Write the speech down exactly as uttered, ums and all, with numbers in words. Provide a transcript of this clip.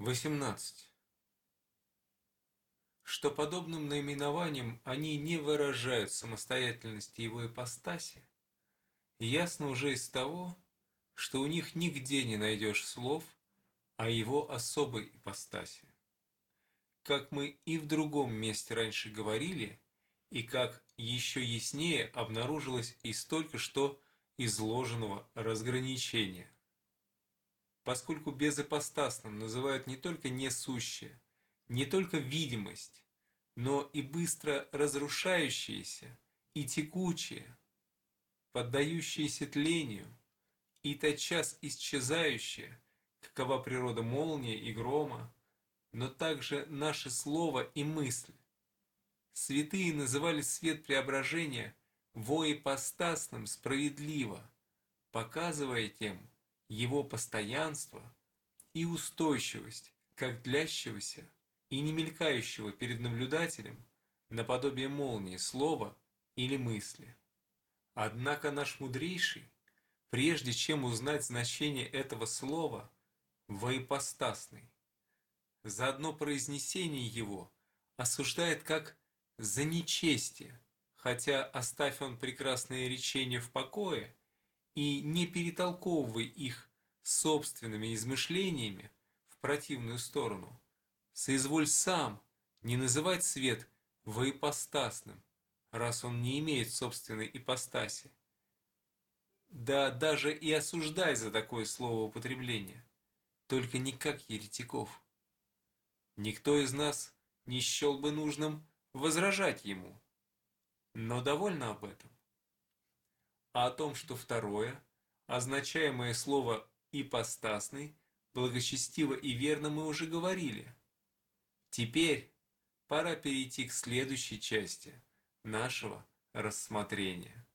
восемнадцать. Что подобным наименованием они не выражают самостоятельности его ипостаси, ясно уже из того, что у них нигде не найдешь слов о его особой ипостаси. Как мы и в другом месте раньше говорили, и как еще яснее обнаружилось из только что изложенного разграничения. Поскольку безыпостасным называют не только несущее, не только видимость, но и быстро разрушающееся, и текучее, поддающееся тлению, и тотчас исчезающее, какова природа молнии и грома, но также наше слово и мысль. Святые называли свет преображения воипостасным справедливо, показывая тем его постоянство и устойчивость, как длящегося и не мелькающего перед наблюдателем наподобие молнии слова или мысли. Однако наш мудрейший, прежде чем узнать значение этого слова, воипостасный, за одно произнесение его осуждает как за нечестие, хотя оставь он прекрасные речения в покое и не перетолковывай их собственными измышлениями в противную сторону, соизволь сам не называть свет воипостасным, раз он не имеет собственной ипостаси. Да даже и осуждай за такое словоупотребление, только не как еретиков. Никто из нас не счел бы нужным возражать ему, но довольно об этом. А о том, что второе, означаемое слово «ипостасный», благочестиво и верно мы уже говорили. Теперь пора перейти к следующей части нашего рассмотрения.